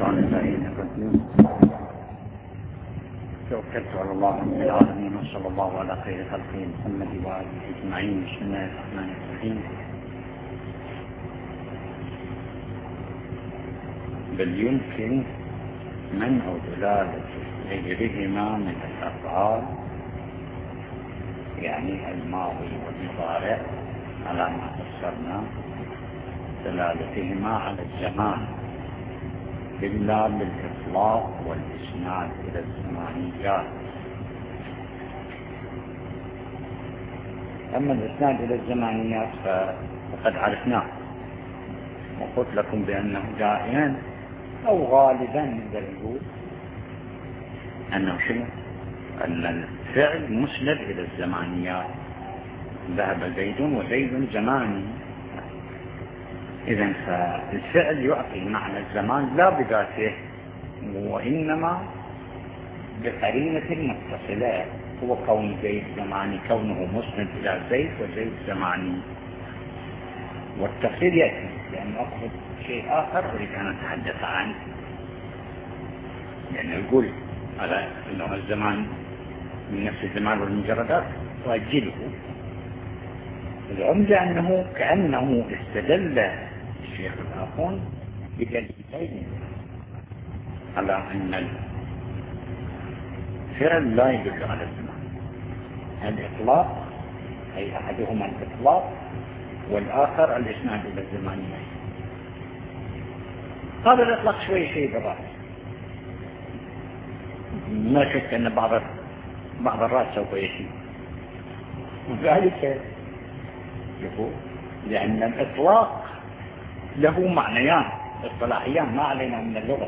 الشيطان اللعين الرجيم. توكلت على الله رب العالمين وصلى الله على خير خلقه محمد وآله أجمعين. بسم الله الرحمن الرحيم. بل يمكن منع دلالة غيرهما من الأفعال، يعني الماضي والمضارع، على ما فسرنا دلالتهما على الزمان إلا بالإطلاق والإسناد إلى الزمانيات. أما الإسناد إلى الزمانيات فقد عرفناه، وقلت لكم بأنه دائما أو غالبا نقول أنه شنو؟ أن الفعل مسند إلى الزمانيات. ذهب زيد وزيد زماني. إذن فالفعل يعطي معنى الزمان لا بذاته، وإنما بقرينة متصلة، هو كون زيد زماني، كونه مسند إلى زيد وزيد زماني. والتفسير يأتي لأن أقصد شيء آخر أريد أن أتحدث عنه، يعني يقول على أنه الزمان من نفس الزمان والمجردات وأجله. العمدة أنه كأنه استدل الشيخ الآخون بدليلين على أن الفعل لا يدل على الزمان: الإطلاق، أي أحدهما الإطلاق، والآخر الإسناد إلى الزمانية. هذا الإطلاق شيء بالرأس، ما شك أن بعض الرأس سوف يشيء، وذلك يقول لأن الإطلاق له معنيان اصطلاحيان ما علينا من اللغة،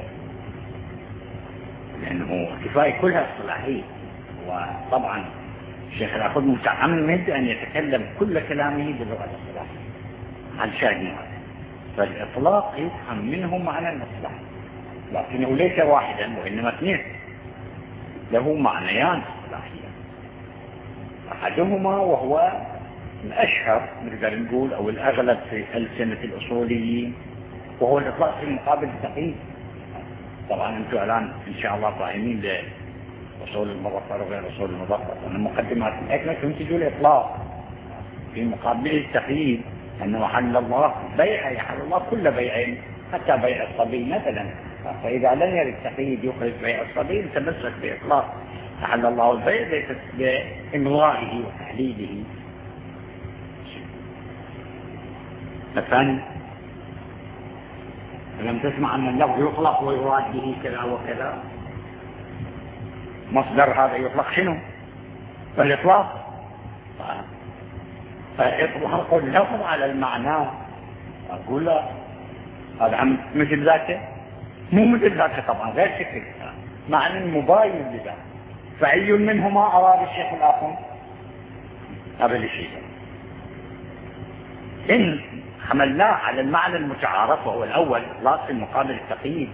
لأنه كفاية كلها اصطلاحية. وطبعا الشيخ الأخذ متعمد أن يتكلم كل كلامه باللغة الاصطلاحية عن شأنه، فالإطلاق يفهم منه معنى الإصلاح، لكنه ليس واحدا وإنما اثنين، له معنيان اصطلاحيان. أحدهما وهو الأشهر نقدر نقول أو الأغلب في ألسنة الأصوليين، وهو الإطلاق في مقابل التقييد. طبعا أنتم الآن إن شاء الله فاهمين لأصول المظفر وغير أصول المظفر، وأن المقدمات الأكمل تنتجوا الإطلاق في مقابل التقييد، أنه حل الله بيع، يحل الله كل بيع حتى بيع الصبي مثلا. فإذا لم يرد التقييد يخرج بيع الصبي تمسك بإطلاق أحل الله البيع ليست بإمضائه وتحليله. الثاني لم تسمع أن اللفظ يطلق ويراد به كذا وكذا، مصدر هذا يطلق شنو؟ فالإطلاق. فإطلاق اللفظ على المعنى، أقول لا هذا مثل ذاته، مو مثل ذاته طبعا، غير شكل معنى مباين لذاته. فأي منهما أراد الشيخ الآخر؟ هذا الشيء إن حملناه على المعنى المتعارف وهو الأول إطلاق في مقابل التقييد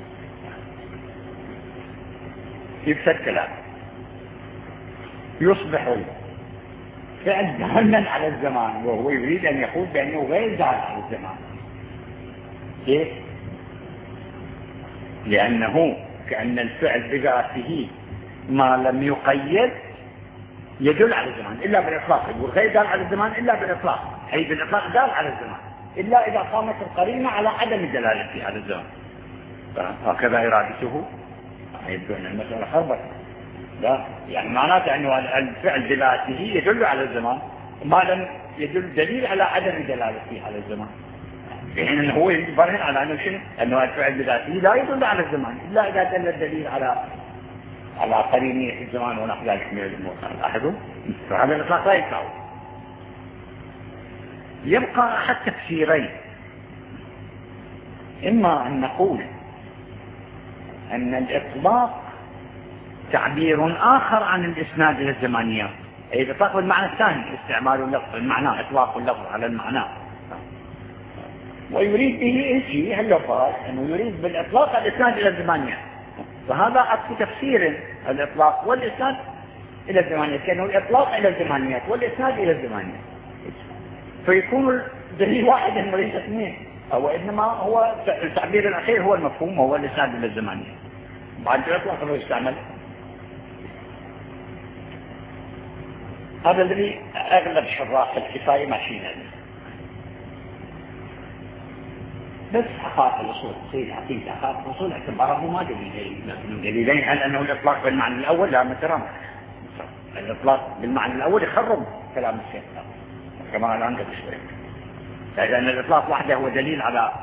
يفسد كلام، يصبح فعل دالا على الزمان وهو يريد أن يقول بأنه غير دال على الزمان. ليش؟ لأنه كأن الفعل بذاته ما لم يقيد يدل على الزمان إلا بالإطلاق. يقول غير دال على الزمان إلا بالإطلاق، أي بالإطلاق دال على الزمان إلا إذا قامت القرينة على عدم دلالته على الزمان. هكذا إرادته، يبدو أن المسألة خربت. لا، يعني معناته أنه الفعل بذاته يدل على الزمان ما لم يدل دليل على عدم دلالته على الزمان، في حين أنه هو يبرهن على أنه شنو؟ أنه الفعل بذاته لا يدل على الزمان إلا إذا دل الدليل على قرينية الزمان ونحو ذلك من الأمور. لاحظوا، فهذا الإطلاق لا يساوي. يبقى أحد تفسيرين: إما أن نقول أن الإطلاق تعبير آخر عن الإسناد إلى الزمانيات، أي الإطلاق بالمعنى الثاني، استعمال اللفظ المعنى، إطلاق اللفظ على المعنى، ويريد به شيء اللفظ أنه يريد بالإطلاق الإسناد إلى الزمانيات. فهذا عطف تفسير الإطلاق والإسناد إلى الزمانيات، كأنه الإطلاق إلى الزمانيات والإسناد إلى الزمانيات، فيكون الدليل واحدا وليس اثنين. وإنما هو التعبير الأخير هو المفهوم، هو الإسناد إلى الزمانية. بعد الإطلاق هو يستعمل. هذا الذي أغلب شراح الكفاية ماشيين عليه. بس حقائق الأصول سيد عقيد حقائق الأصول اعتباره ما دليلين، لكن دليلين على أنه الإطلاق بالمعنى الأول لا مثلا الإطلاق بالمعنى الأول يخرب كلام الشيخ كما الآن قبل شوي، لأن الإطلاق وحده هو دليل على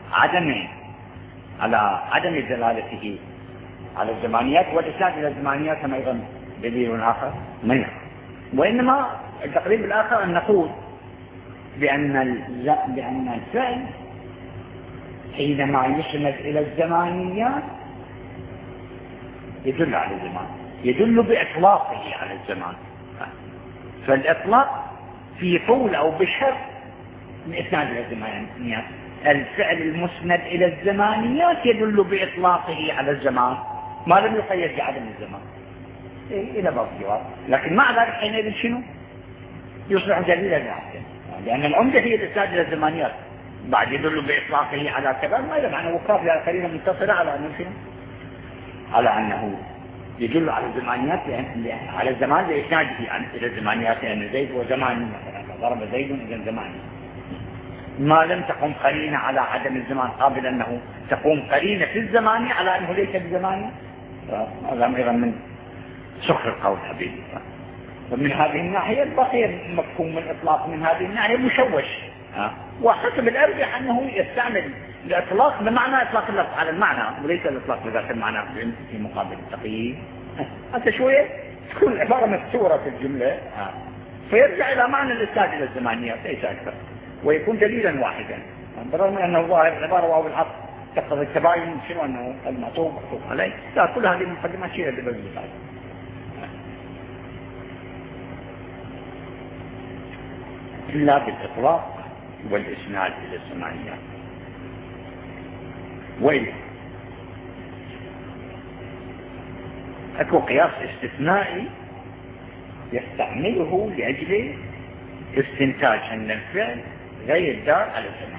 عدم دلالته على الزمانيات، والإسناد إلى الزمانيات هم أيضا دليل آخر منه. وإنما التقريب الآخر أن نقول بأن الفعل حينما يسند إلى الزمانيات يدل على الزمان، يدل بإطلاقه على الزمان. فالإطلاق في طول أو بشر من إسناد إلى الزمانيات. الفعل المسند إلى الزمانيات يدل بإطلاقه على الزمان ما لم يقيد بعدم الزمان إلى بعض الجواب. لكن مع ذلك حينئذ شنو؟ يصبح دليلا ذاته، لأن العمدة هي الإسناد إلى الزمانيات، بعد يدل بإطلاقه على كذا ما يدل عنه وكاف لها قرينة متصلة على أنه شنو؟ على أنه يدل على الزمانيات على الزمان لإسناده إلى الزمانيات، لأن زيد وزمان مثلا ضرب زيد إذا زمان ما لم تقم قرينة على عدم الزمان قابل أنه تقوم قرينة في الزمان على أنه ليس بزمان. هذا أيضا من سخر القول حبيبي. ومن هذه الناحية البقية مفهوم من الإطلاق من هذه الناحية مشوش، وحسب الأرجح أنه يستعمل الإطلاق بمعنى إطلاق اللفظ على المعنى وليس الإطلاق بذات المعنى في مقابل التقييد. حتى شوية تكون العبارة مستورة في الجملة فيرجع إلى معنى الإسناد إلى الزمانيات ليس أكثر، ويكون دليلا واحدا بالرغم من أنه ظاهر العبارة واو العطف تقتضي التباين شنو أنه المعطوف معطوف عليه. لا، كل هذه المقدمات شيئا بالبلد. إلا بالإطلاق والإسناد إلى الزمانيات. وإلا أكو قياس استثنائي يستعمله لأجل استنتاج أن الفعل غير دار على الزمان.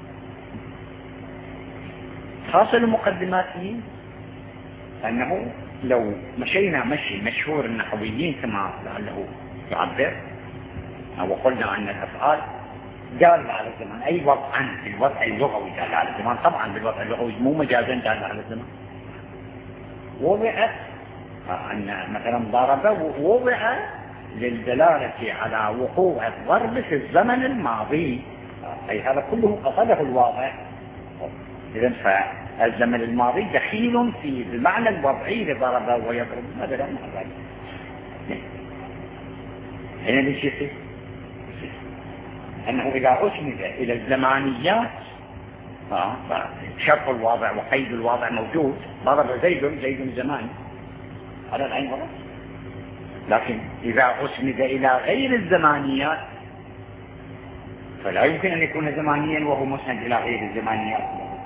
حاصل مقدماته أنه لو مشينا مشي مشهور النحويين كما لعله يعبر وقلنا أن الأفعال دالة على الزمان أي وضعا بالوضع اللغوي دالة على الزمان، طبعا بالوضع اللغوي مو مجازا دالة على الزمان. وضعت أن مثلا ضرب وضع للدلالة على وقوع الضرب في الزمن الماضي، أي هذا كله قصده الواضع. إذن فالزمن الماضي دخيل في المعنى الوضعي لضرب ويضرب، هذا لا معنى ذلك. هنا ليش يصير؟ أنه إذا أسند إلى الزمانيات شرط الواضع وقيد الواضع موجود، ضرب زيد زمان على العين والرأس. لكن إذا أسند إلى غير الزمانيات فلا يمكن أن يكون زمانيا وهو مسند إلى غير الزمانيات.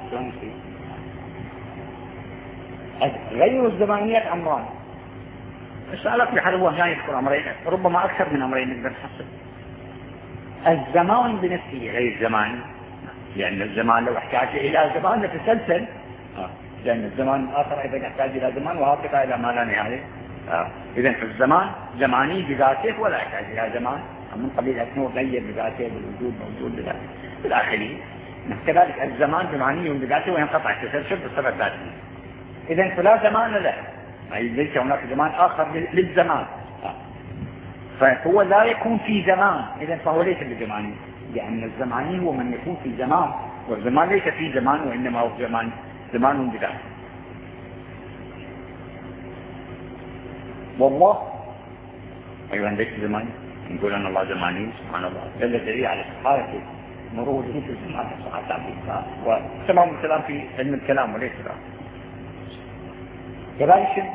غير الزمانيات أمران. السؤال في حال هو لا يذكر أمرين، ربما أكثر من أمرين نقدر نحصل. الزمان بنفسه غير زمان، لأن الزمان لو احتاج إلى زمان لتسلسل، لأن الزمان الآخر أيضا يحتاج إلى زمان وهكذا إلى ما لا نهاية. إذن في الزمان زماني بذاته ولا يحتاج إلى زمان، من قبيل أنه غير بذاته بالوجود موجود بذاته بالآخرين. كذلك الزمان زماني بذاته وينقطع التسلسل بالصفة الذاتية. إذن فلا زمان له، ليس هناك زمان آخر للزمان، فهو لا يكون في زمان، إذن فهو ليس بزماني، لأن الزماني هو من يكون في زمان، والزمان ليس في زمان وإنما هو زمان بذاته. والله أيضا ليس زماني، نقول أن الله زماني سبحان الله، دل الدليل على استحالة مروره في الزمان الصحة وتمام الكلام في علم الكلام وليس لا. كذلك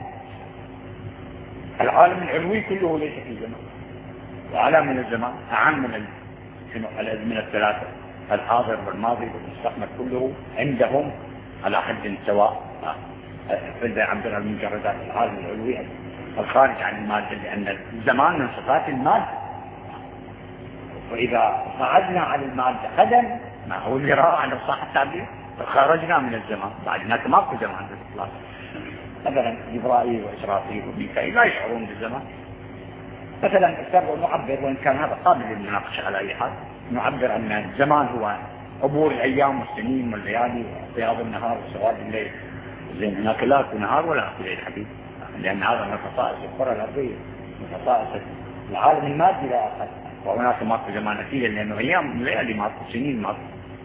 العالم العلوي كله ليس في زمان، وأعلى من الزمان، أعم من الأزمنة الثلاثة، الحاضر والماضي والمستقبل كله عندهم على حد سواء. فإذا عبر المجردات العالم العلوي الخارج عن المادة، لأن الزمان من صفات المادة، وإذا صعدنا على المادة قدم ما هو اللي رأى على صح التعبير خرجنا من الزمان، بعد هناك ماكو زمان بالإطلاق. مثلا جبرائيل وإسرافيل وميكائيل لا يشعرون بالزمان. مثلا استطيع نعبر، وإن كان هذا قابل للمناقشة على أي حال، نعبر أن الزمان هو عبور الأيام والسنين والليالي وبياض النهار وسواد الليل. زين هناك لا أكو نهار ولا أكو ليل حبيبي، لأن هذا من خصائص الكرة الأرضية، من خصائص العالم المادي لا أقل. وهناك ماكو زمان فيه لأنه أيام ليالي ماكو، سنين ماكو.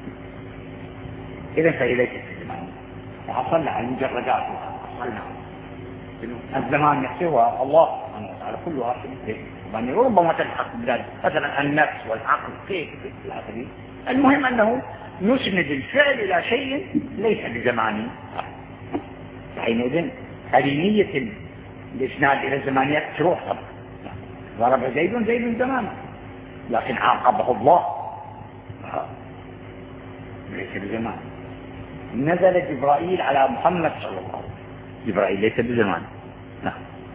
إذا فهي ليست الزمان، وحصلنا على المجردات وحصلنا الزمان نفسه هو الله سبحانه وتعالى كلها يعني ربما تلحق بذلك مثلا النفس والعقل كيف الآخرين. المهم أنه نسند الفعل إلى شيء ليس بزماني. حينئذ قرينية الإسناد إلى الزمانيات تروح طبعا. ضرب زيد زمانا لكن عاقبه الله ليس بزمان. نزل جبرائيل على محمد صلى الله عليه وسلم، جبرائيل ليس بزمان. لا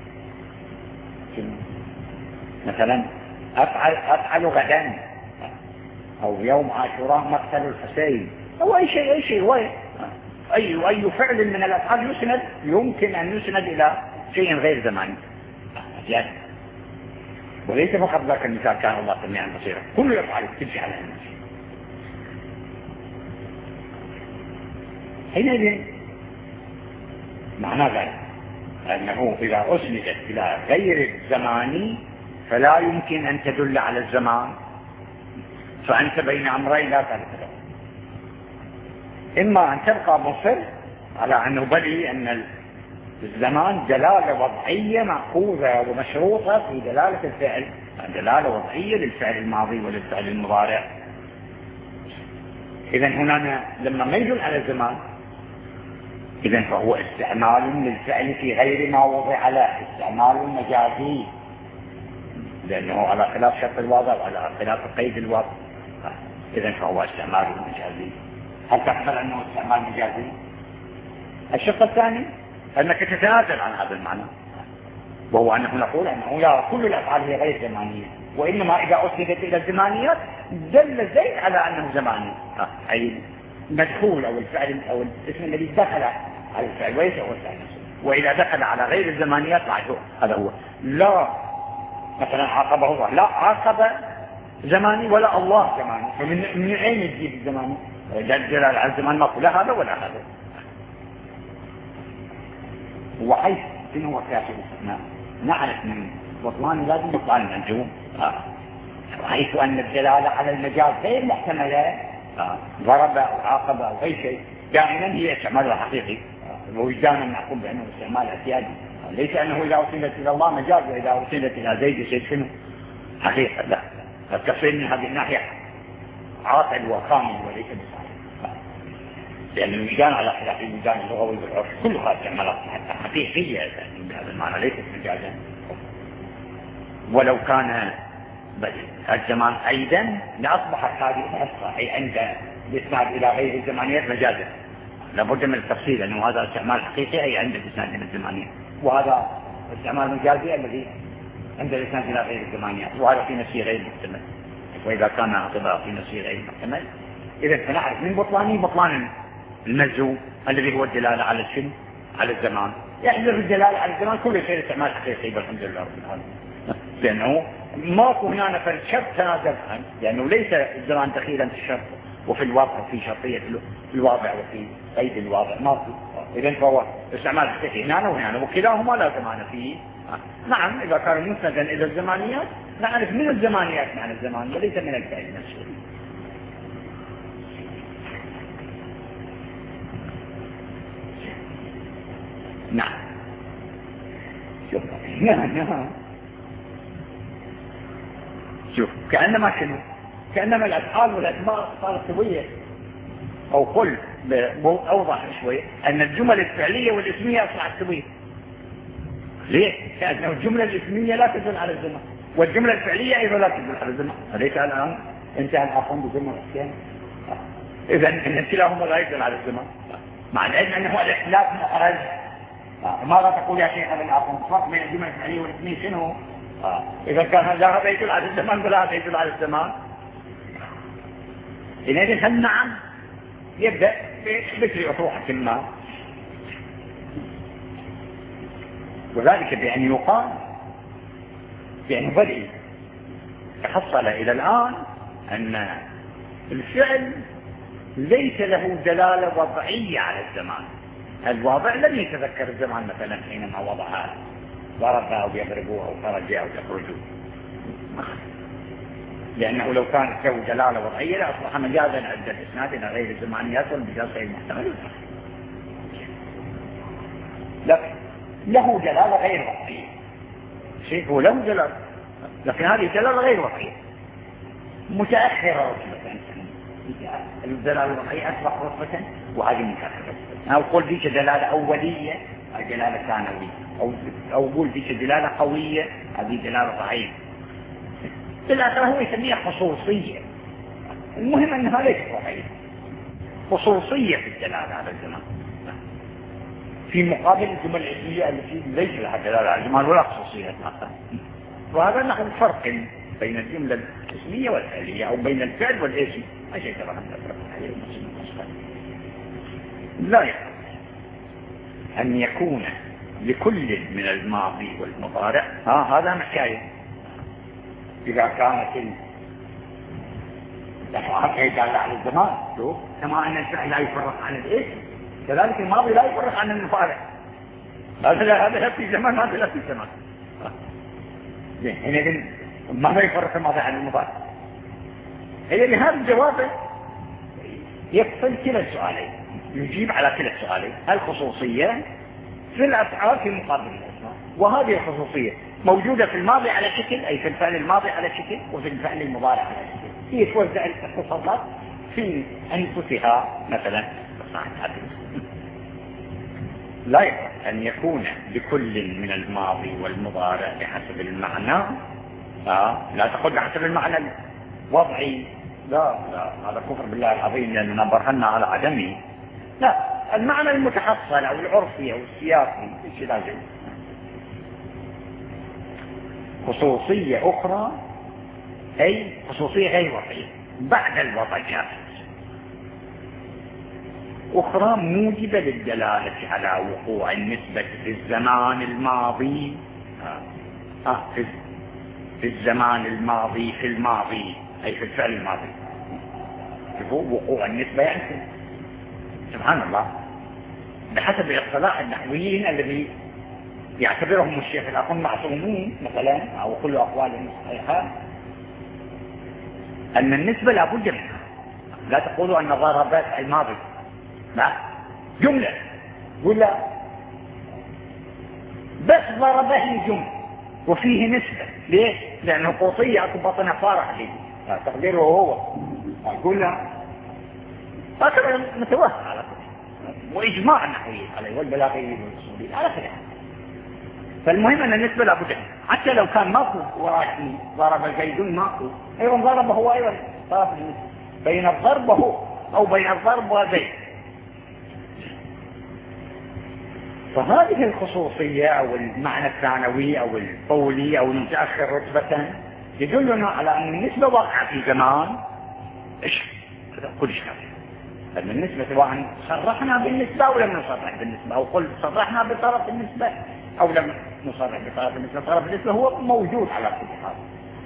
مثلا أفعل غدا أو يوم عاشوراء مقتل الحسين أو أي شيء أي فعل من الأفعال يسند، يمكن أن يسند إلى شيء غير زماني يعني. وليس فقط ذاك المثال كان الله سميعا بصيرا، كل يفعل تمشي على الناس. حينئذ معنى ذلك أنه إذا أسندت إلى غير الزماني فلا يمكن أن تدل على الزمان، فأنت بين أمرين لا ثالث له. إما أن تبقى مصر على أنه بلي أن الزمان دلالة وضعية مأخوذة ومشروطة في دلالة الفعل، دلالة وضعية للفعل الماضي وللفعل المضارع. إذا هنا لما ما يدل على الزمان إذا فهو استعمال للفعل في غير ما وضع له، استعمال مجازي، لأنه على خلاف شرط الواضع وعلى خلاف قيد الواضع. إذا فهو استعمال مجازي. هل تقبل أنه استعمال مجازي؟ الشق الثاني أنك تتنازل عن هذا المعنى، وهو أنه نقول أنه لا كل الأفعال هي غير زمانية، وإنما إذا أسندت إلى الزمانيات دل زيد على أنه زماني، أي مدخول أو الفعل أو الاسم الذي دخل على الفعل وليس هو الفعل نفسه. وإذا دخل على غير الزمانيات هذا هو. لا مثلا عاقبه الله، لا عاقب زماني ولا الله زماني، فمن أين يجيب الزماني؟ دلالة على الزمان ما لا هذا ولا هذا. وحيث شنو هو قياس الاستثناء؟ نعرف من بطلان لازم يطلع المنجوم. حيث أن الدلالة على المجاز غير محتملة، ضرب أو عاقب أو أي شيء دائما هي استعمالها حقيقي، ووجدانا نقول بأنه استعمال اعتيادي، ليس أنه إذا أرسلت إلى الله مجاز وإذا أرسلت إلى زيد يصير شنو؟ حقيقة. لا، التفصيل من هذه الناحية عاقل وكامل وليس بصحيح، لأن الميزان على خلاف الميزان اللغوي والعرف كلها استعمالات حقيقية بهذا المعنى ليست مجازا. ولو كان الزمان أيضا لأصبحت هذه الأسرة أي عند الإسناد إلى غير الزمانيات مجازا. لابد من التفصيل أنه هذا استعمال حقيقي أي عند الإسناد إلى الزمانيات، وهذا استعمال مجازي الذي عند الإسناد إلى غير الزمانيات، وهذا في نفسه غير محتمل. وإذا كان اعتبار في نفسه غير محتمل إذا فنعرف من بطلان المجزوم الذي هو الدلالة على الشن على الزمان. يحذف الدلالة على الزمان كل شيء استعمال حقيقي بالحمد لله رب العالمين، لأنه ماكو هنا فرد شرط تنازل عنه، لأنه ليس الزمان دخيلا في الشرط وفي الواقع في شرطية الواضع وفي قيد الواضع ماكو. إذن فهو استعمال حقيقي هنا وهنا وكلاهما لا زمان فيه. نعم إذا كان مسندا إلى الزمانيات نعرف من الزمانيات معنى الزمان وليس من الفعل نفسه. نعم شوف شوف كأنما شنو؟ كأنما الأفعال والأسماء صارت سوية، أو قل أوضح شوي أن الجمل الفعلية والاسمية أصبحت سوية. ليه؟ لأن الجملة الاسمية لا تدل على الزمان، والجملة الفعلية أيضا لا تدل على الزمان. أليس الآن انتهى الأخوان بجملة الثانية؟ إذا إن كلاهما لا يدل على الزمان، مع العلم أنه الاختلاف محرز. ماذا تقول يا شيخ ابن الأخوان؟ فرق بين الجملة الفعلية والاسمية شنو؟ إذا كان لا هذا يدل على الزمان ولا هذا يدل على الزمان. إذا هل نعم يبدأ بذكر أطروحة ما، وذلك بأن يقال بأن بدء تحصل إلى الآن أن الفعل ليس له دلالة وضعية على الزمان. الواضع لم يتذكر الزمان مثلا حينما وضعها ضربها أو يضربوها أو خرج أو يخرجوا، لأنه لو كانت له دلالة وضعية لأصبح مجازا عند الإسناد إلى غير الزمانيات والمجاز غير محتمل، لكن له دلالة غير وضعية. شيء هو له دلالة، لكن هذه دلالة غير وضعية متأخرة رتبة، الدلالة الوضعية أسبق رتبة وهذه متأخرة. أو قول فيك دلالة أولية أو دلالة ثانوية، أو قول فيك دلالة قوية هذه دلالة ضعيفة. في الآخر هو يسميها خصوصية. المهم أنها ليست وضعية، خصوصية في الدلالة على الزمان، في مقابل الجمل الاسمية التي ليس لها دلالة على الزمان ولا خصوصية. وهذا نحن فرق بين الجملة الاسمية والفعلية أو بين الفعل والاسم. أشياء ترى لا يحق أن يكون لكل من الماضي والمضارع هذا حكاية. إذا كانت الأفعال دالة على الزمان، كما أن الفعل لا يفرق عن الاسم كذلك الماضي لا يفرق عن المضارع. هذا لا في زمان، هذا لا في زمان. حينئذ ما يفرق الماضي عن المضارع. إذا هذا الجواب يكفل كلا السؤالين، يجيب على كلا السؤالين. الخصوصية في الأفعال في مقابل الأسماء، وهذه الخصوصية موجودة في الماضي على شكل، أي في الفعل الماضي على شكل، وفي الفعل المضارع على شكل. هي توزع الاختصاصات في أنفسها مثلا. لا يصح أن يكون لكل من الماضي والمضارع بحسب المعنى، لا تقول بحسب المعنى الوضعي، لا هذا كفر بالله العظيم لأننا برهنا على عدمه. لا، المعنى المتحصل أو العرفي أو السياسي ايش لازم. خصوصية أخرى أي خصوصية غير وضعية بعد الوضعيات أخرى موجبة للدلالة على وقوع النسبة في الزمان الماضي، في الزمان الماضي، في الماضي أي في الفعل الماضي. وقوع النسبة يعني سبحان الله بحسب اصطلاح النحويين الذي يعتبرهم الشيخ الأخون معصومين مثلا أو كل أقوالهم صحيحة، أن النسبة لا بد منها. لا تقولوا أن ضربات الماضي، لا، جملة ولا بس ضربه جملة وفيه نسبة. ليش؟ لأنه قوطية أكبطنا فارح لي تقديره هو أقول له هكذا متوهم على كل، وإجماع النحويين عليه والبلاغيين والأصوليين على كل. فالمهم أن النسبة لا بد، حتى لو كان ماكو وراشي ضرب زيد ماكو، أيضا ضربه هو أيضا طرف النسبة بين الضرب وهو أو بين الضرب وزيد. فهذه الخصوصية أو المعنى الثانوي أو الطولي أو المتأخر رتبة يدلنا على أن النسبة واقعة في زمان كل شيء. أن النسبة سواء صرحنا بالنسبة أو لم نصرح بالنسبة، أو قل صرحنا بطرف النسبة أو لم نصرح بطرف النسبة، طرف النسبة هو موجود على كل حال.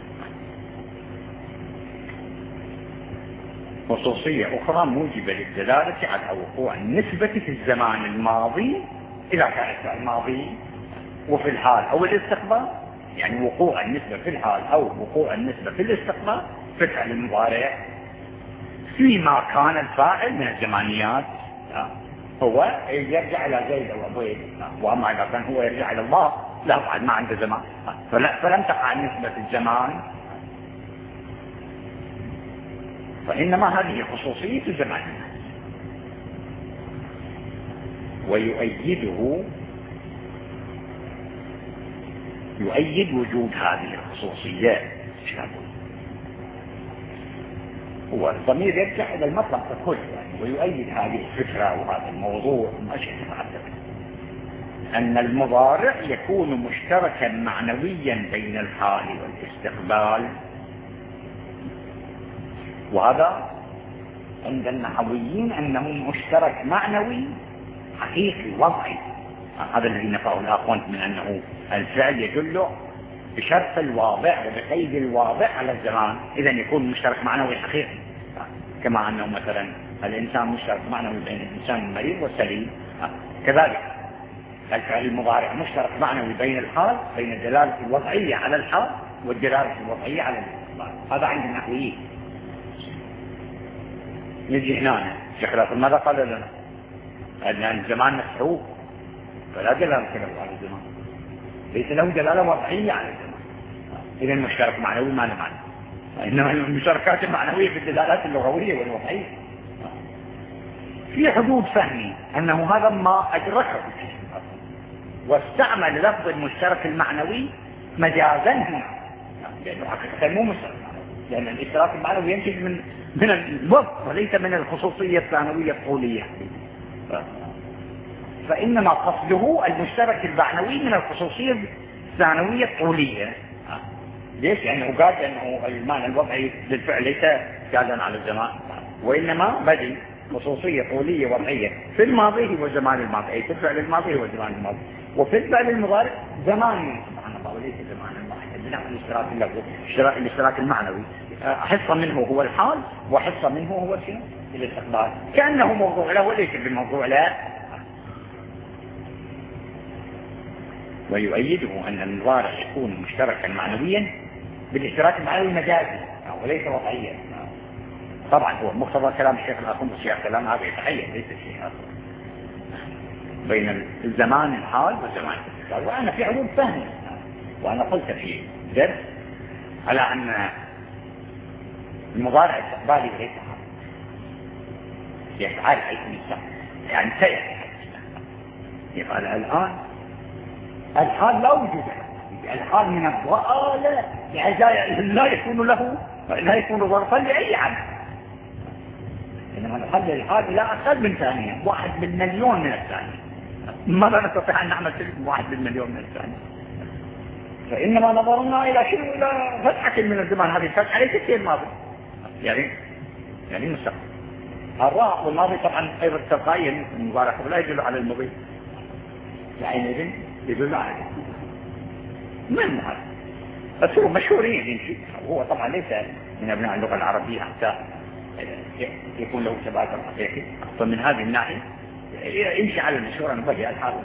خصوصية أخرى موجبة للدلالة على وقوع النسبة في الزمان الماضي إذا كانت الماضي وفي الحال أو الاستقبال، يعني وقوع النسبة في الحال أو وقوع النسبة في الاستقبال في الفعل المضارع فيما كان الفاعل من الزمانيات هو يرجع إلى زيد أو أبويد، وأما إذا كان هو يرجع إلى الله لا بعد ما عنده زمان، فلم تقع النسبة في الزمان، فإنما هذه خصوصية الزمان. يؤيد وجود هذه الخصوصيات. هو الضمير يرجع إلى المطلق ككل يعني، ويؤيد هذه الفكرة وهذا الموضوع ماشي تتعدد أن المضارع يكون مشتركا معنويا بين الحال والاستقبال، وهذا عند النحويين أنه مشترك معنوي حقيقي وضعي. هذا الذي نفاه الآخوان من أنه الفعل يدل بشرط الواضع وبقيد الواضع على الزمان، إذا يكون مشترك معنوي حقيقي، كما أنه مثلا الإنسان مشترك معنوي بين الإنسان المريض والسليم، كذلك الفعل المضارع مشترك معنوي بين الحال، بين الدلالة الوضعية على الحال والدلالة الوضعية على الاستقبال. هذا عند النحويين. نجي هنا شيخ الأخوان ماذا قال لنا؟ أن الزمان مسحوق فلا دلالة له على الزمان، ليس له دلالة وضعية على الزمان، إذا المشترك معنوي ما له معنى، إنما المشتركات المعنوية في الدلالات اللغوية والوضعية. في حدود فهمي أنه هذا ما أدركه واستعمل لفظ المشترك المعنوي مجازا هنا، لأنه حقيقة مو مشترك، لأن الاشتراك المعنوي ينتج من الوصف وليس من الخصوصية الثانوية الطولية، فإنما قصده المشترك المعنوي من الخصوصية الثانوية الطولية. ليش؟ لأنه قال أنه المعنى الوضعي للفعل ليس جازا على الزمان، وإنما بدي خصوصية طولية وضعية في الماضي والزمان الماضي، أي في الفعل الماضي والزمان الماضي، وفي الفعل المضارع زمان سبحان الله وليس زمان واحد، بناء الاشتراك اللفظي الاشتراك المعنوي، حصة منه هو الحال وحصة منه هو شنو؟ الاستقبال، كأنه موضوع له وليس بالموضوع له. ويؤيده أن المضارع يكون مشتركا معنويا بالاشتراك المعنوي مجازي وليس وضعيا. طبعا هو مقتضى كلام الشيخ الأخوان، الشيخ كلام هذا يتحيز ليس شيء آخر بين الزمان الحال والزمان الاستقبال. وأنا في حدود فهمي، وأنا قلت في درس على أن المضارع استقبالي وليس حال، يفعل حيث يستقبل، يعني سيأتي يقال الآن الحال لا وجود له، الحال من الضالة يعني لا يكون ظرفا لأي عمل، إنما الحل الحال لا أقل من ثانية، 1/1,000,000 من الثانية، ماذا نستطيع أن نعمل تلك 1/1,000,000 من الثانية؟ فإنما نظرنا إلى شيء، إلى فتحة من الزمان، هذه الفتحة ليست هي الماضي، يعني مستقبل. الراء والماضي طبعا أيضا تلقائيا المضارع لا يدل على الماضي، حينئذ يدل على من هذا؟ بس هو مشهورين يمشي، هو طبعا ليس من أبناء اللغة العربية حتى يكون له ثبات حقيقي، فمن هذه الناحية يمشي على المشهور أن بدأ الحال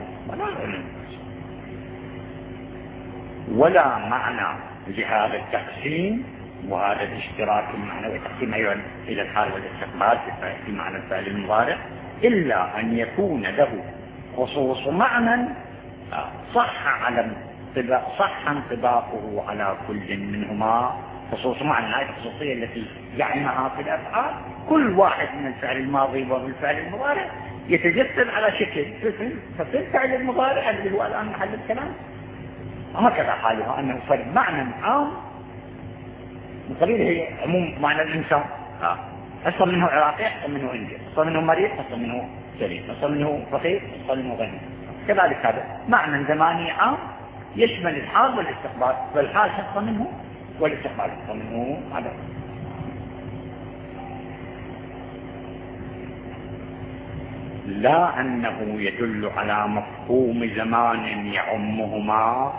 ولا معنى لهذا التقسيم وهذا الاشتراك المعنوي، تقسيم أيضا إلى الحال والاستقبال في معنى الفعل المضارع، إلا أن يكون له خصوص معنى صح انطباقه على كل منهما. خصوص معنى هذه الخصوصية التي يعنيها في الأفعال، كل واحد من الفعل الماضي والفعل المضارع يتجسد على شكل، ففي الفعل المضارع الذي هو الآن محل الكلام هكذا حالها، أنه فرد معنى عام من قبيل هي عموم معنى الإنسان، أصل منه عراقي، أصل منه هندي، أصل منه مريض، أصل منه سليم، أصل منه فقير، أصل منه غني، كذلك هذا معنى زماني عام يشمل الحال والاستقبال، فالحال حصة منه والاستقبال حصة منه عدد. لا أنه يدل على مفهوم زمان يعمهما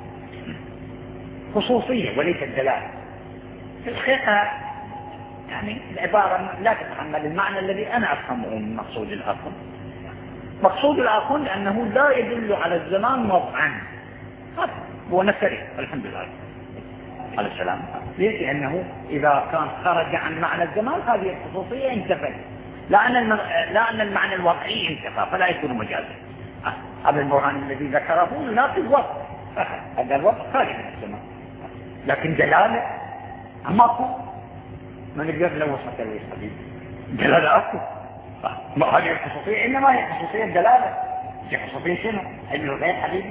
خصوصية وليس الدلالة. في الحقيقة يعني العبارة لا تتحمل المعنى الذي أنا أفهمه من مقصود الآخر. مقصود الآخر لأنه لا يدل على الزمان وضعا، هو نفسه الحمد لله على السلام. ليش؟ لأنه إذا كان خرج عن معنى الزمان هذه الخصوصية انتفت، لا أن المعنى الوضعي انتفى فلا يكون مجازا. هذا البرهان الذي ذكره ينافي الوضع، هذا الوضع خارج من الزمان، لكن دلالة ماكو، ما نقدر نوصف له حبيبي دلالة أكو. ما هذه الخصوصية إنما هي خصوصية دلالة، هي خصوصية شنو؟ علم الغيب حبيبي.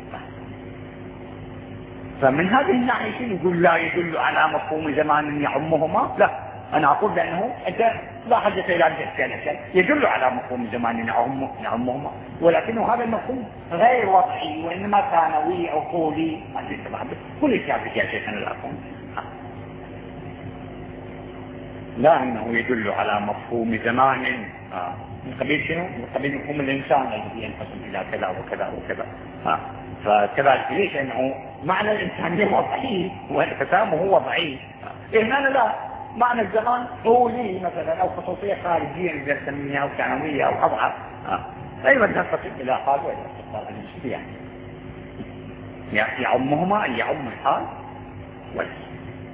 فمن هذه الناحية يقول لا يدل على مفهوم زمان يعمهما، لا أنا أقول بأنه أنت لا حاجة إلى أن تحكي، يدل على مفهوم زمان يعمهما، ولكنه هذا المفهوم غير وضعي وإنما ثانوي أو طولي، كل شيء يا شيخنا الأخوان. لا أنه يدل على مفهوم زمان من قبيل شنو؟ من قبيل مفهوم الإنسان الذي ينقسم إلى كذا وكذا وكذا. فكذلك ليش؟ أنه معنى الإنسانية وضعي وفهمه هو وضعي. هنا لا، معنى الزمان هو لي مثلا أو خصوصية خارجية نقدر نسميها أو ثانوية أو أضعف. أيضا تنقسم إلى حال وإلى استقلال النسبية، يعني يعمهما أن يعم الحال والاسم.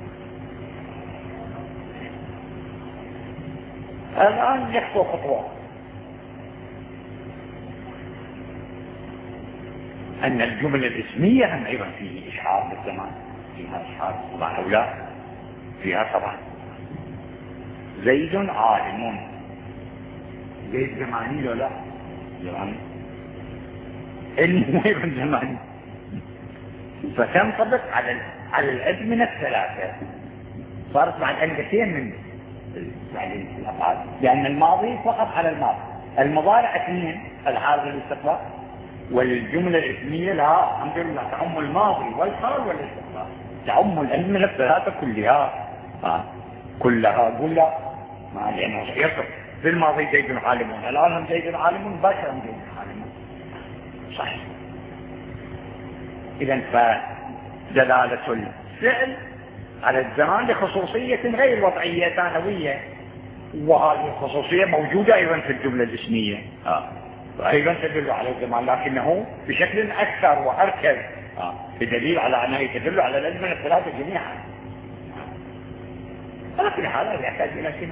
الآن يخطو خطوة أن الجملة الاسمية هم أيضا فيه إشعار بالزمان، فيها إشعار طبعا أو لا، فيها طبعا. زيد عالم، زيد زماني لو لا زماني، علم أيضا زماني، فتنطبق على الأزمنة الثلاثة. صارت بعد أنجتين من يعني الأفعال، لأن الماضي فقط على الماضي، المضارع اثنين الحال والاستقبال، والجملة الاسمية لها الحمد لله تعم الماضي والحال والاستقبال، تعم الأزمنة الثلاثة كلها. كلها ما لأنه يصف في الماضي زيد عالمون، الآن هم زيد عالمون، باشا هم زيد عالمون، صحيح. إذن فدلالة الفعل على الزمان لخصوصية غير وضعية ثانوية، وهذه الخصوصية موجودة أيضا في الجملة الاسمية، أيضا تدل على الزمان لكنه بشكل أكثر وأركز، بدليل على أنه تدل على الأزمنة الثلاثة جميعا. على كل حال هذا يحتاج إلى شنو؟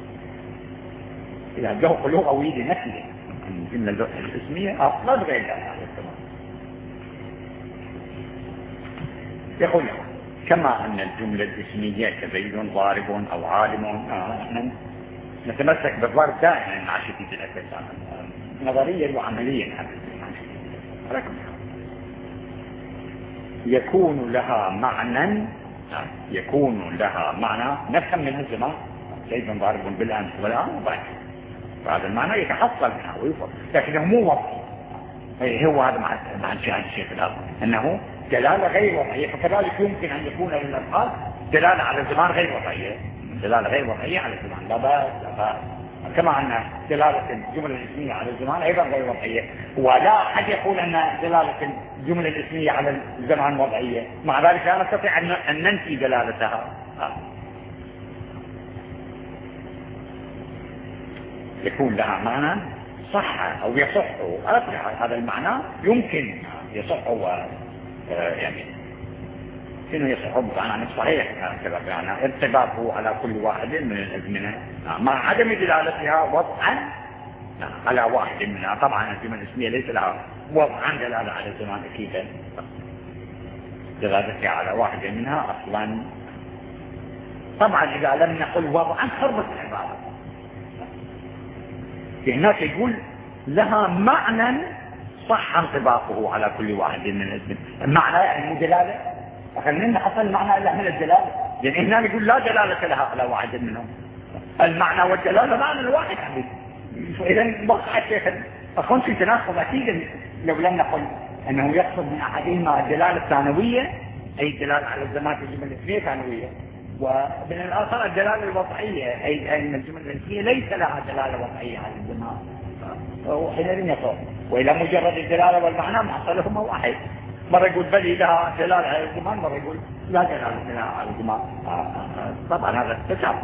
إلى ذوق لغوي لنفسه. الجملة الاسمية أفضل غير على الزمان. يقول كما أن الجملة الاسمية كزيد ضارب أو عالم، نتمسك بالضرب دائما مع شديد الأساس نظريا وعمليا. يكون لها معنى نفهم من الزمان، زيد ضارب بالأمس والآن وبعد، فهذا المعنى يتحصل منها ويفضل، لكنه مو وضعي. هو هذا مع الشاهد الشيخ الأول أنه دلالة غير وضعية، فكذلك يمكن أن يكون للألفاظ دلالة على الزمان غير وضعية، دلالة غير وضعية على الزمان، لا بأس. كما أن دلالة الجملة الاسمية على الزمان أيضا غير وضعية، ولا أحد يقول أن دلالة الجملة الاسمية على الزمان وضعية، مع ذلك لا نستطيع أن ننفي دلالتها. يكون لها معنى صح أو يصح، هذا المعنى يمكن يصح يعني شنو يصح بمعنى صحيح كذا، يعني ارتباطه على كل واحد من الأزمنة مع عدم دلالتها وضعا على واحد منها. طبعا الجملة الاسمية ليس لها وضعا دلالة على الزمان أكيدا، دلالتها على واحد منها أصلا. طبعا إذا لم نقل وضعا خربت العبارة. هناك يقول لها معنى صح انطباقه على كل واحد من الأزمنة. المعنى يعني دلالة، خلينا حصل المعنى إلا من الدلالة، لأن هنا يقول لا دلالة لها على واحد منهم. المعنى والدلالة معنى الواحد حبيب. إذا وقع الشيخ أخون في تناقض أكيد لو لم نقل أنه يقصد من أحدهما الدلالة الثانوية، أي الدلالة على الزمان في الجملة الاسمية ثانوية، ومن الآخر الدلالة الوضعية، أي أن الجملة الاسمية ليس لها دلالة وضعية على الزمان، وحينئذ يصح. وإلى مجرد الدلالة والمعنى محصلهما واحد، مرة يقول بل لها دلالة على الزمان، مرة يقول لا دلالة لها على الزمان. طبعا هذا تشابه.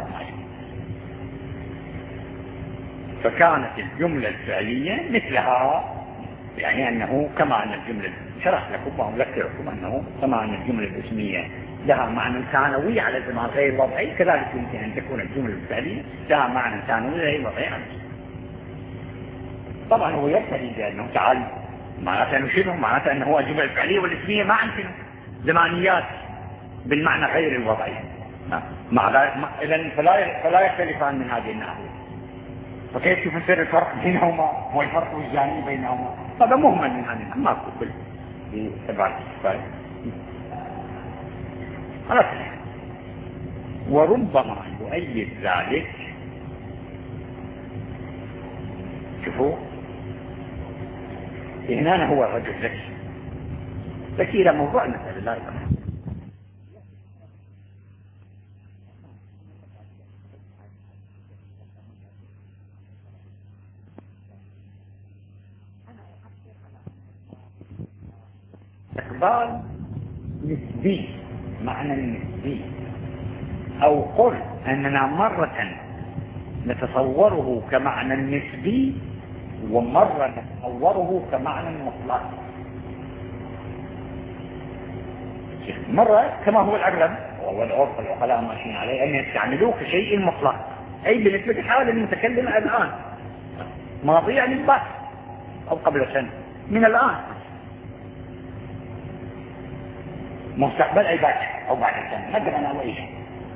فكانت الجملة الفعلية مثلها، يعني أنه كما أن الجملة شرح لكم وأذكركم أنه كما أن الجملة الاسمية لها معنى ثانوي على الزمان غير وضعي، كذلك يمكن أن تكون الجملة الفعلية لها معنى ثانوي غير وضعي على الزمان. طبعا هو يبتدي بأنه تعال معناته أنه شنو؟ معناته أنه الجملة الفعلية والاسمية معا شنو؟ زمانيات بالمعنى غير الوضعي. مع ذلك إذن فلا يختلفان من هذه الناحية. فكيف تفسر الفرق بينهما؟ هو الفرق الوجداني بينهما هذا مهمل من هذه ماكو كل في تبع الكفاية. وربما يؤيد ذلك، شوفوا هنا هو الرجل ذكي إلى موضوع المسألة لا يفهم. استقبال نسبي، معنى نسبي، أو قل أننا مرة نتصوره كمعنى نسبي ومرة نتصوره كمعنى مطلق. مرة كما هو الأغلب والعرف العقلاء ماشيين عليه أن يستعملوه كشيء مطلق، أي بالنسبة لحال المتكلم الآن، ماضي يعني البحث أو قبل سنة، من الآن، مستقبل أي باكر أو بعد سنة، ما أدري أنا أو أي شيء.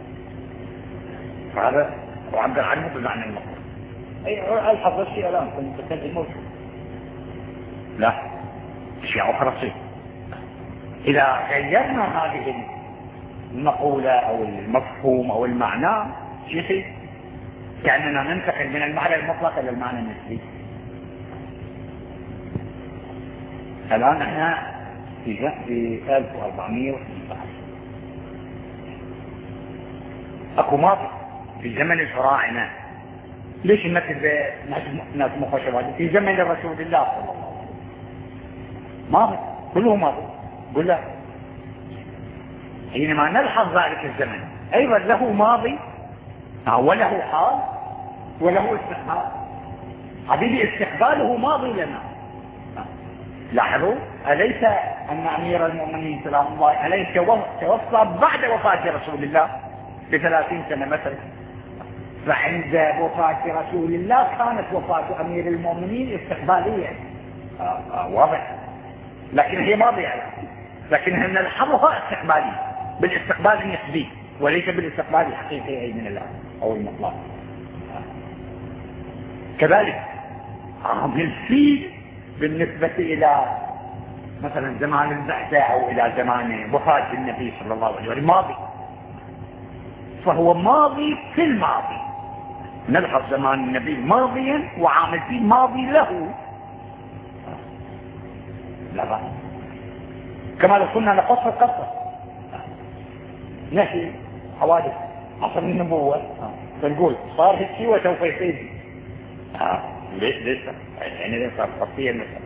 فهذا أعبر عنه بمعنى المطلق. أي ألحظ الشيء الآن كنت متكلم موجود، لا أشياء أخرى تصير. إذا غيرنا هذه المقولة أو المفهوم أو المعنى شيء كأننا ننتقل من المعنى المطلق إلى المعنى النسبي. الآن احنا في 1415 اكو ماضي في زمن الفراعنة. ليش ناس مخشبات في زمن الرسول الله صلى الله عليه وسلم ماضي، كله ماضي. قل لا، حينما نلحظ ذلك الزمن ايضا له ماضي وله حال وله استقبال. حبيبي استقباله ماضي لنا. لاحظوا، أليس أن أمير المؤمنين سلام الله عليه توفى بعد وفاة رسول الله ب30 سنة مثلا، فعند وفاة رسول الله كانت وفاة أمير المؤمنين استقبالية واضح، لكن هي ماضية، لكن نلحظها استقبالية بالاستقبال النسبي وليس بالاستقبال الحقيقي أي من الآن أو المطلق. كذلك بالفيل بالنسبة إلى مثلا زمان البعثة أو إلى زمان وفاة النبي صلى الله عليه وسلم ماضي، فهو ماضي في الماضي. نلحظ زمان النبي ماضيا وعامل فيه ماضي له، لا بأس. كما لو كنا نقص القصة نحكي حوادث عصر النبوة فنقول صار هيك وسوف يصير. ليش يعني صار خطية مثلا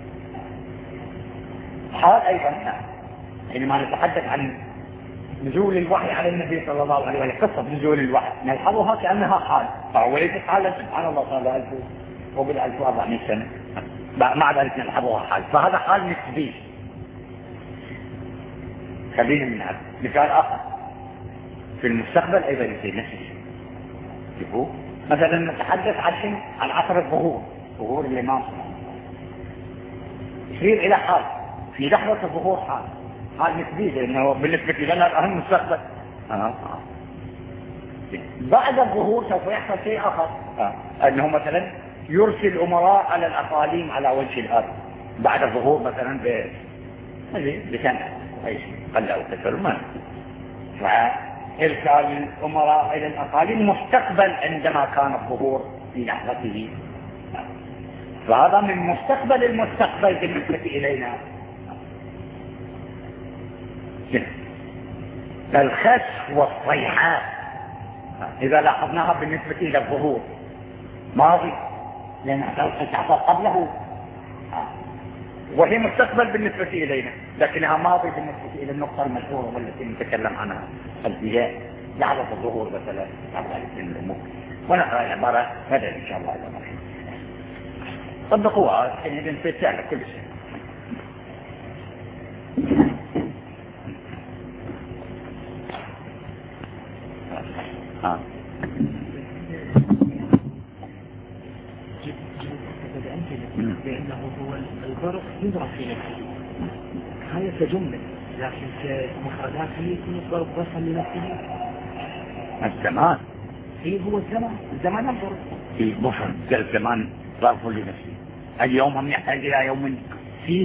حال أيضا حينما نتحدث عن نزول الوحي على النبي صلى الله عليه وسلم، قصة نزول الوحي نلحظها كأنها حال، وليست حالا سبحان الله صار له 1000 وقبل 1400 سنة، مع ذلك نلحظها حال، فهذا حال نسبي. خلينا من هذا مثال آخر في المستقبل أيضا يصير نفس الشيء. شوفوا مثلا نتحدث عن عصر الظهور، ظهور الإمام يصير إلى حال في لحظة الظهور حال نسبي، لأنه بالنسبة لنا الآن مستقبل. بعد الظهور سوف يحصل شيء آخر، أنه مثلا يرسل أمراء على الأقاليم على وجه الأرض بعد الظهور مثلا بسنة أي شيء قل أو كثر ما، فإرسال الأمراء إلى الأقاليم مستقبل عندما كان الظهور في لحظته، فهذا من مستقبل المستقبل بالنسبة إلينا. الخسف والصيحات إذا لاحظناها بالنسبة إلى الظهور ماضي، لأنها تحصل قبله، وهي مستقبل بالنسبة إلينا، لكنها ماضي بالنسبة إلى النقطة المشهورة والتي نتكلم عنها البداية لحظة الظهور مثلا قبل الاثنين الأمور. ونقرأ العبارة هذا إن شاء الله إلى مرحبا طبقوها حين نتساءل كل شيء. لأنه هو الظرف يضرب في نفسه هذا كجملة، لكن كمفردات يكون الظرف ظرفا لنفسه. الزمان هو الزمان الظرف في مفرد الزمان ظرف لنفسه. اليوم هم يحتاج إلى يوم فيه،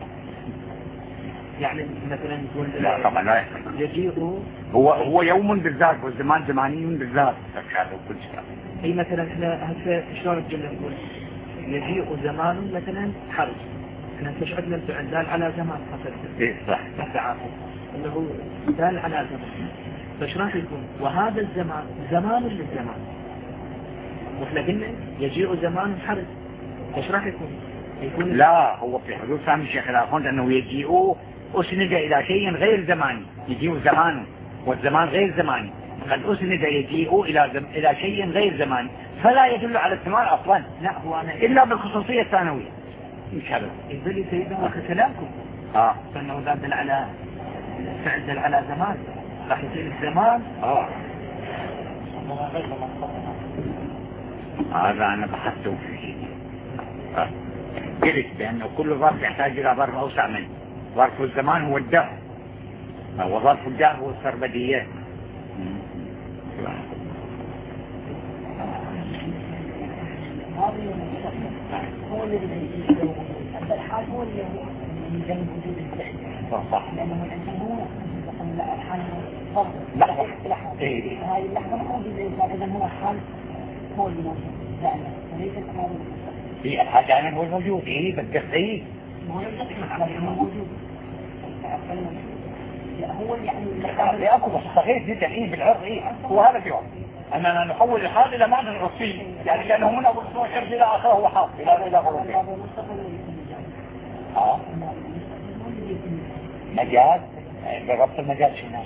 يعني مثلا يقول لا طبعا لا يحتاج، يجيء هو يوم بالذات والزمان زماني بالذات هذا وكل شيء. اي مثلا احنا هسه شلون الجمله نقول يجيء زمان مثلا حرج، احنا تشعرنا الفعل دال على زمان مثلا. ايه صح انه دال على زمان، فايش راح يكون؟ وهذا الزمان زمان للزمان، واحنا قلنا يجيء زمان حرج، ايش راح يكون؟ لا، هو في حدود فهم الشيخ الآخوند أنه يجيئوا أسند إلى شيء غير زماني، يجيء زمان والزمان غير زماني، قد أسند يجيء إلى شيء غير زماني، فلا يدل على الزمان أصلا. لا هو أنا إلا بالخصوصية الثانوية مش هذا يقول سيدنا كلامكم فإنه لا دل على فعل دل على زمان، راح يصير الزمان هذا أنا بحثته فيه. قلت بأنه كل ظرف يحتاج إلى ظرف أوسع منه. ظرف الزمان هو الدهر، وظرف الدهر هو السربدية. هو الذي الحال هو اللي من جانب وجود الفعل. صح. لأنه الإنسان هو مثلا الحال فرض لحظة. هاي اللحظة موجودة الإنسان، إذا هو حال هو اللي موجود فعلا وليس الحال. في الحال دائما هو الموجود. بالقصة هو يمكن على الموجود. هو يعني اكو بس صغير جدا بالعرض هو هذا الجواب اننا نحول الحال الى معنى عرفي، يعني لانه من اول شهر الى اخره هو حاضر الى غروبه. مجاز بربط المجاز شنو؟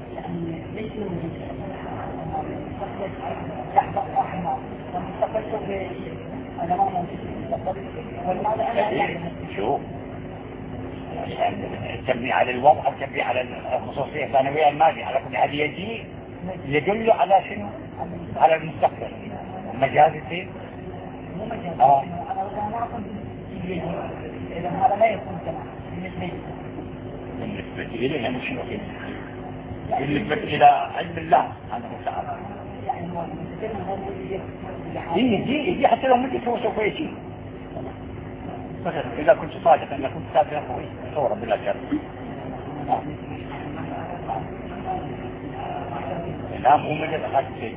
شوف تبني على الوضع، تبني على الخصوصية الثانوية الماضية، على كل هذه يجي يدل على شنو؟ على المستقبل. مجاز يصير؟ مو مجاز. انا ما اقول اذا هذا لا يكون كما بالنسبة إليه يعني شنو بالنسبة إلى علم الله سبحانه وتعالى. يعني هو يجي حتى لو مدت هو سوف يجي. مثلا إذا كنت صادقا، إذا كنت صادقا قوي صورة بلا شر. لا مو مجد هذا الشيء.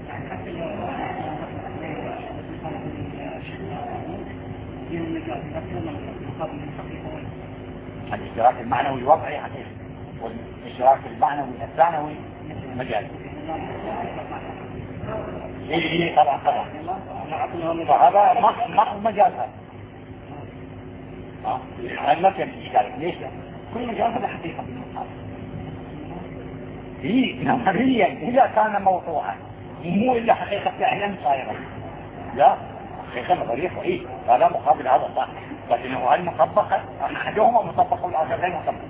الاشتراك المعنوي الوضعي حقيقي، والاشتراك المعنوي الثانوي مجال. إيه طبعا فهذا ما مجال هذا. هذا ما كان إشكالك. ليش؟ كل مجال هذا حقيقة بالمقام. نظريا إذا كان موضوعا مو إلا حقيقة فعلا صايرة، لا حقيقة نظرية صحيح، هذا مقابل هذا صح، لكنه هل مطبقة؟ أحدهما مطبق والآخر غير مطبق.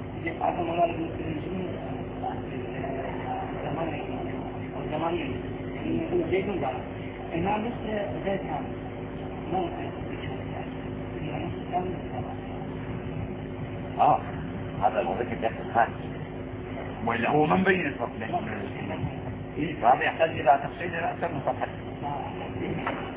هذا الوضع الداخل الخارج، وإلا هو من بين الفصلين. هذا يحتاج إلى تفصيل أكثر من صفحة.